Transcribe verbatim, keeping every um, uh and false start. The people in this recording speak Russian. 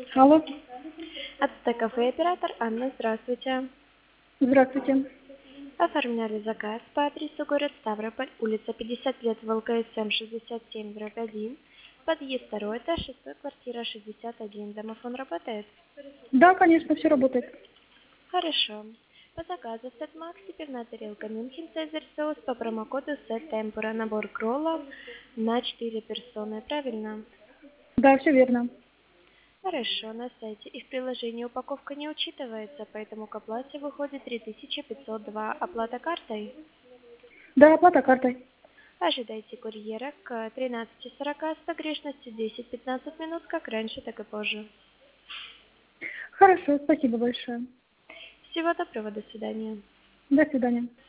Алло, АЦТ кафе оператор Анна, здравствуйте. здравствуйте. Оформляли заказ по адресу город Ставрополь, улица пятьдесят лет, ВЛКСМ шестьдесят семь дробь один, подъезд второй этаж, шестой, квартира шестьдесят один. Домофон работает? Да, конечно, все работает. Хорошо. По заказу сет Макс, пивная тарелка Мюнхен, Цезарь соус по промокоду сет Темпура, набор кроллов на четыре персоны, правильно? Да, все верно. Хорошо, на сайте и в приложении упаковка не учитывается, поэтому к оплате выходит три тысячи пятьсот два. Оплата картой? Да, оплата картой. Ожидайте курьера к тринадцати сорока с погрешностью десять-пятнадцать минут, как раньше, так и позже. Хорошо, спасибо большое. Всего доброго, до свидания. До свидания.